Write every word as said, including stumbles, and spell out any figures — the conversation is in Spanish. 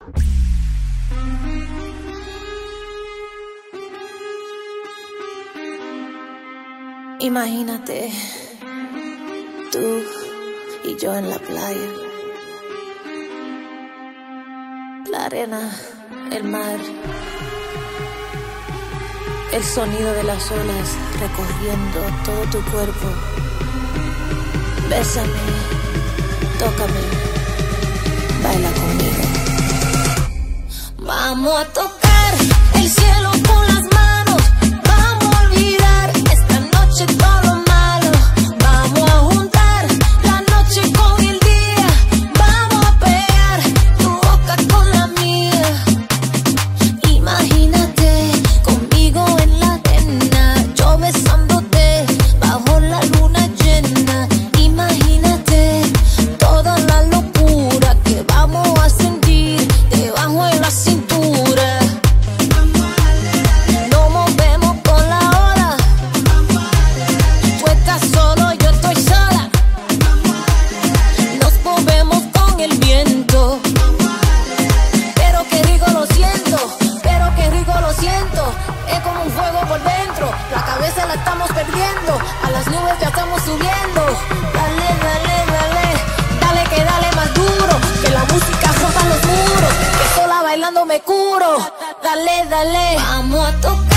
Imagínate, tú y yo en la playa, la arena, el mar, el sonido de las olas recorriendo todo tu cuerpo. Bésame, tócame, baila conmigo. Vamos a tocar el cielo con las manos, vamos a olvidar esta noche todo lo malo. Vamos a juntar la noche con el día, vamos a pegar tu boca con la mía. Imagínate conmigo en la arena, yo besándote bajo la luna llena. Imagínate toda la locura que vamos a sentir debajo de la cintura. Nos movemos con la ola, tú estás solo, yo estoy sola. Nos movemos con el viento, pero qué rico lo siento, pero qué rico lo siento. Es como un fuego por dentro, la cabeza la estamos perdiendo, a las nubes ya estamos subiendo. Dale, dale, dale, dale que dale más duro, que la música rompa los muros, que sola bailando me curo. Dale, dale, vamos a tocar